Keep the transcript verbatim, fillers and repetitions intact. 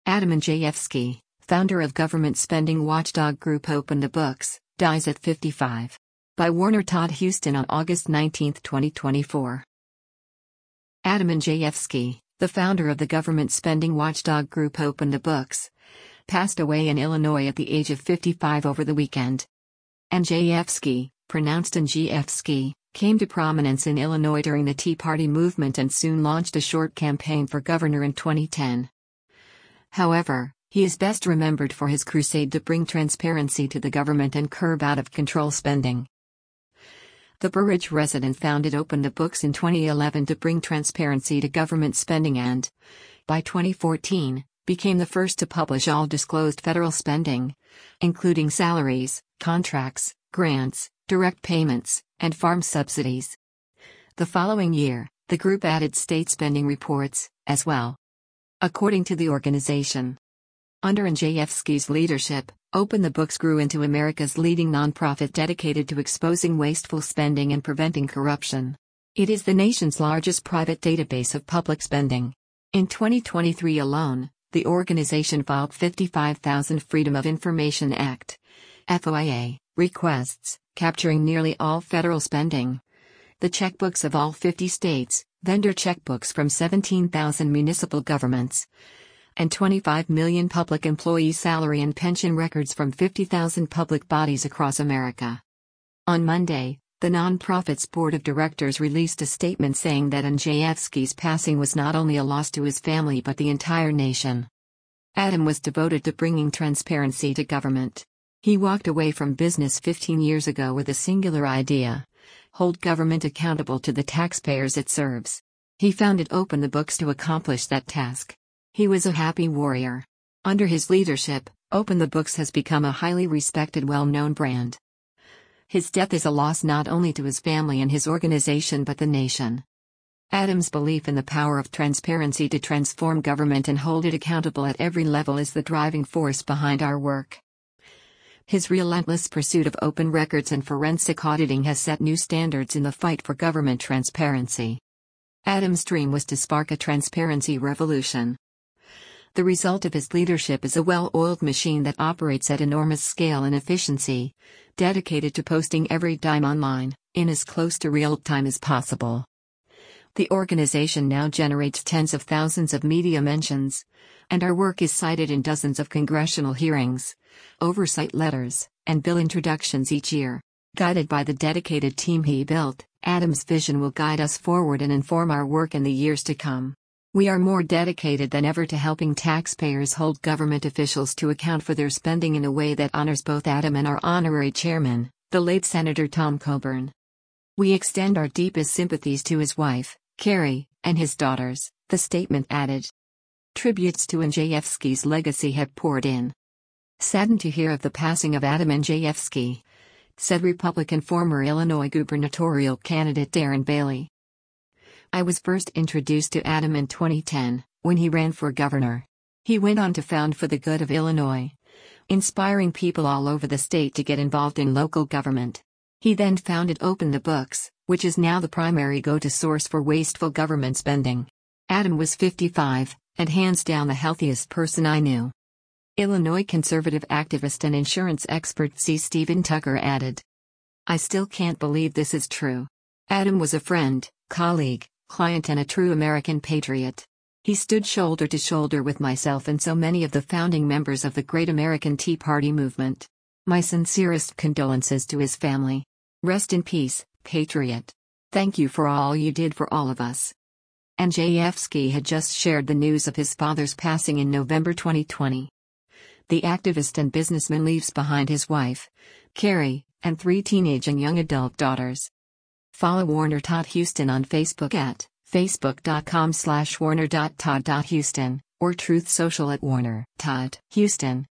Adam Andrzejewski, founder of government spending watchdog group Open the Books, dies at fifty-five. By Warner Todd Huston on August nineteenth, twenty twenty-four. Adam Andrzejewski, the founder of the government spending watchdog group Open the Books, passed away in Illinois at the age of fifty-five over the weekend. Andrzejewski, pronounced Andrzejewski, came to prominence in Illinois during the Tea Party movement and soon launched a short campaign for governor in twenty ten. However, he is best remembered for his crusade to bring transparency to the government and curb out-of-control spending. The Burridge resident founded Open the Books in twenty eleven to bring transparency to government spending and, by twenty fourteen, became the first to publish all disclosed federal spending, including salaries, contracts, grants, direct payments, and farm subsidies. The following year, the group added state spending reports, as well. According to the organization, under Andrzejewski's leadership, Open the Books grew into America's leading nonprofit dedicated to exposing wasteful spending and preventing corruption. It is the nation's largest private database of public spending. In twenty twenty-three alone, the organization filed fifty-five thousand Freedom of Information Act (F O I A) requests, capturing nearly all federal spending. The checkbooks of all fifty states, vendor checkbooks from seventeen thousand municipal governments, and twenty-five million public employee salary and pension records from fifty thousand public bodies across America. On Monday, the nonprofit's board of directors released a statement saying that Andrzejewski's passing was not only a loss to his family but the entire nation. Adam was devoted to bringing transparency to government. He walked away from business fifteen years ago with a singular idea: hold government accountable to the taxpayers it serves. He founded Open the Books to accomplish that task. He was a happy warrior. Under his leadership, Open the Books has become a highly respected, well-known brand. His death is a loss not only to his family and his organization but the nation. Adam's belief in the power of transparency to transform government and hold it accountable at every level is the driving force behind our work. His relentless pursuit of open records and forensic auditing has set new standards in the fight for government transparency. Adam's dream was to spark a transparency revolution. The result of his leadership is a well-oiled machine that operates at enormous scale and efficiency, dedicated to posting every dime online, in as close to real time as possible. The organization now generates tens of thousands of media mentions, and our work is cited in dozens of congressional hearings, oversight letters, and bill introductions each year. Guided by the dedicated team he built, Adam's vision will guide us forward and inform our work in the years to come. We are more dedicated than ever to helping taxpayers hold government officials to account for their spending in a way that honors both Adam and our honorary chairman, the late Senator Tom Coburn. We extend our deepest sympathies to his wife, Carrie, and his daughters, the statement added. Tributes to Andrzejewski's legacy have poured in. Saddened to hear of the passing of Adam Andrzejewski, said Republican former Illinois gubernatorial candidate Darren Bailey. I was first introduced to Adam in twenty ten, when he ran for governor. He went on to found For the Good of Illinois, inspiring people all over the state to get involved in local government. He then founded Open the Books, which is now the primary go-to source for wasteful government spending. Adam was fifty-five, and hands down the healthiest person I knew. Illinois conservative activist and insurance expert C. Stephen Tucker added. I still can't believe this is true. Adam was a friend, colleague, client and a true American patriot. He stood shoulder to shoulder with myself and so many of the founding members of the great American Tea Party movement. My sincerest condolences to his family. Rest in peace, patriot. Thank you for all you did for all of us. Andrzejewski had just shared the news of his father's passing in November twenty twenty. The activist and businessman leaves behind his wife, Carrie, and three teenage and young adult daughters. Follow Warner Todd Huston on Facebook at facebook.com slash warner.todd.huston or Truth Social at Warner Todd Huston.